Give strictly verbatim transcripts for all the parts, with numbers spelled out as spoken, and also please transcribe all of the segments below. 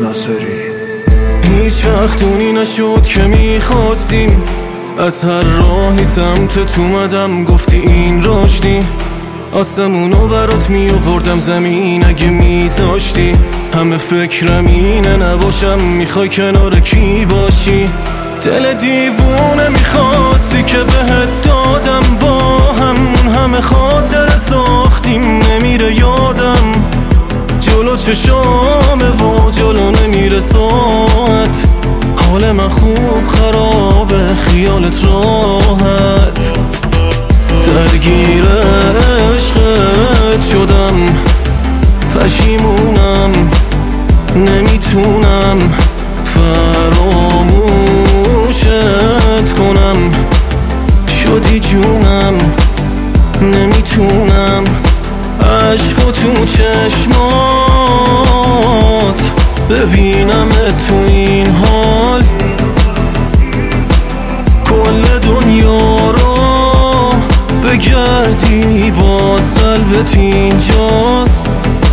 ناصری. هیچ وقت اونی نشد که میخواستیم، از هر راهی سمتت اومدم گفتی این راشدی. آسمونو برات میووردم زمین اگه میذاشتی. همه فکرم اینه نباشم میخوای کنار کی باشی. دل دیوونه میخواستی که بهت دادم، با همون همه خاطر ساختیم نمیره یادم. جلو چشامه و جلو نمیره ساعت، حال من خوب خرابه خیالت راحت. درگیر عشقت شدم پشیمونم، نمیتونم فراموشت کنم. شدی جونم نمیتونم، عشقو تو چشمات ببینم تو این حال. کل دنیا رو بگردی باز قلبت اینجاست.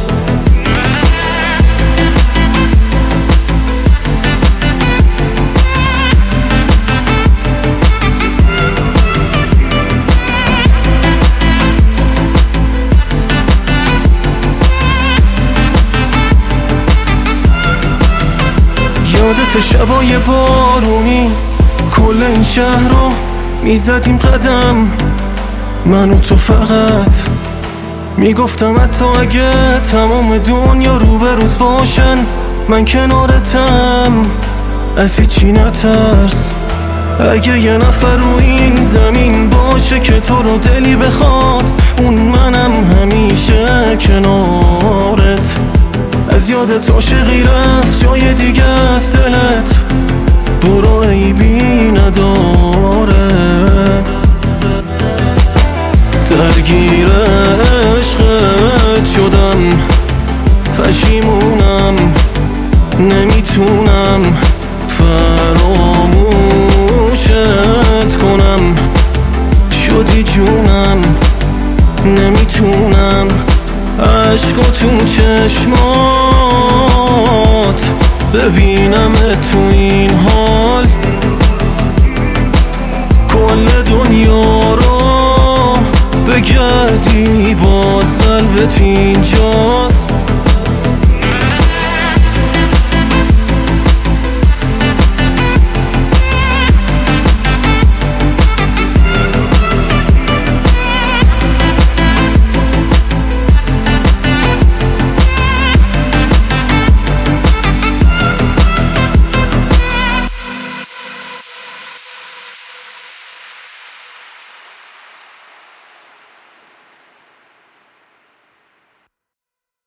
یادت شبای بارونی کل این شهر رو میزدیم قدم، من و تو فقط میگفتم حتی اگه تمام دنیا روبروت باشن من کنارتم. از هیچی نترس، اگه یه نفر رو این زمین باشه که تو رو دلی بخواد، اون منم همیشه کنارت. از یادت عاشقی رفت جای دیگه از دلت، برو عیبی نداره. درگیر عشقت شدم پشیمونم، نمیتونم فراموشت کنم. شدی جونم نمیتونم، عشقو تو چشمات ببینم تو این حال. کل دنیا رو بگردی باز قلبت اینجاست.